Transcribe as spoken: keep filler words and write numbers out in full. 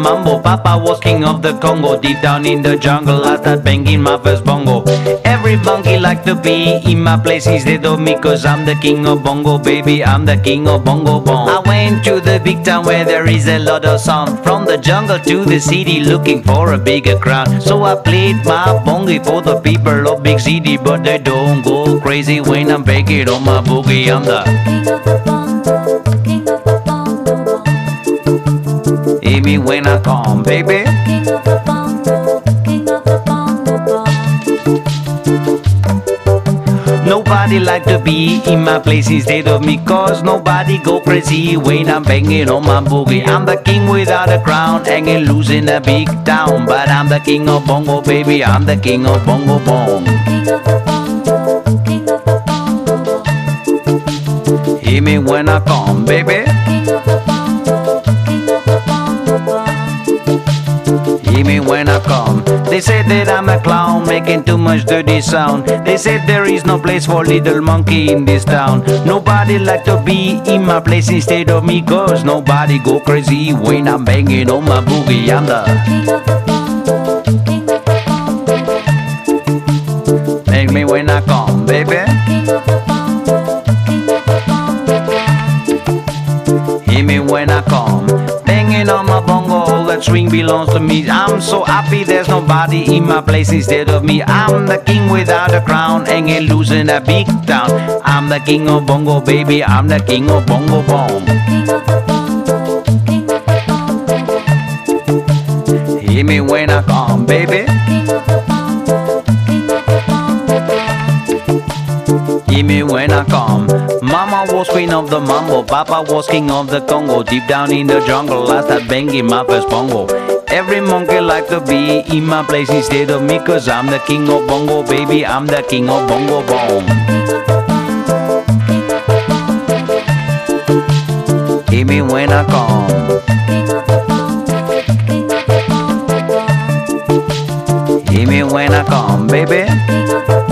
mambo. Papa was king of the Congo. Deep down in the jungle, I start banging my first bongo. Every monkey like to be in my place instead of me, cause I'm the king of bongo, baby, I'm the king of bongo bong. I went to the big town where there is a lot of sound. From the jungle to the city looking for a bigger crowd. So I played my bongo for the people of big city, but they don't go crazy when I'm banging on my boogie. I'm the king of the bongo, king of the bongo bong. hear me when I come, baby. King of the bongo, king of the bongo bong. Nobody like to be in my place instead of me, cause nobody go crazy when I'm banging on my boogie. I'm the king without a crown, hanging loose in a big town, but I'm the king of bongo, baby, I'm the king of bongo bong. King of the bongo, king of the bongo bong. Hear me when I come, baby. King of the bongo, king of the bongo bong. Hear me when I come. They said that I'm a clown, making too much dirty sound. They said there is no place for little monkey in this town. Nobody like to be in my place instead of me, cause nobody go crazy when I'm banging on my boogie. I'm the King of the bongo, king of the bongo bong. make me when I come, baby. King of the bongo, king of the bongo bong. Hear me when I come, banging on my bongo, all that swing belongs to me. I'm so happy there's nobody in my place instead of me. I'm the king without a crown, hanging loose in a big town. I'm the king of bongo, baby, I'm the king of bongo bong. King of the bongo, king of the bongo bong. Hear me when I come, baby. King of the bongo, king of the bongo bong. Hear me when I come. Mama was queen of the mambo, Papa was king of the Congo. Deep down in the jungle, I start banging my first bongo. Every monkey like to be in my place instead of me, cause I'm the king of bongo, baby, I'm the king of bongo bong. King of the bongo, king of the bongo bong. Hear me when I come. King of the bongo, king of the bongo bong. Hear me when I come, baby. King of the